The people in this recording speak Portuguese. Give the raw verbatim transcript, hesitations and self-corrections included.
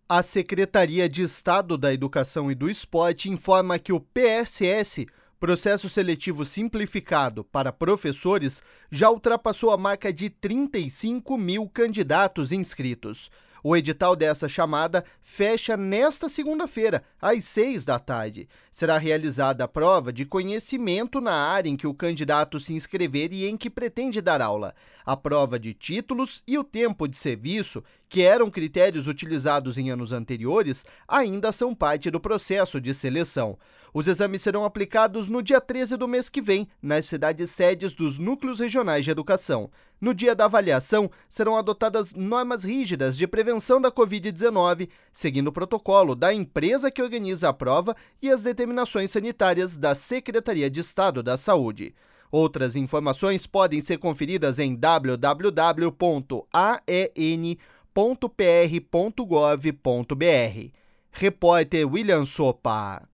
A Secretaria de Estado da Educação e do Esporte informa que o P S S, Processo Seletivo Simplificado para Professores, já ultrapassou a marca de trinta e cinco mil candidatos inscritos. O edital dessa chamada fecha nesta segunda-feira, às seis da tarde. Será realizada a prova de conhecimento na área em que o candidato se inscrever e em que pretende dar aula. A prova de títulos e o tempo de serviço, que eram critérios utilizados em anos anteriores, ainda são parte do processo de seleção. Os exames serão aplicados no dia treze do mês que vem, nas cidades sedes dos núcleos regionais de educação. No dia da avaliação, serão adotadas normas rígidas de prevenção da covid dezenove, seguindo o protocolo da empresa que organiza a prova e as determinações sanitárias da Secretaria de Estado da Saúde. Outras informações podem ser conferidas em w w w ponto a e n ponto p r ponto gov ponto b r. Repórter William Sopa.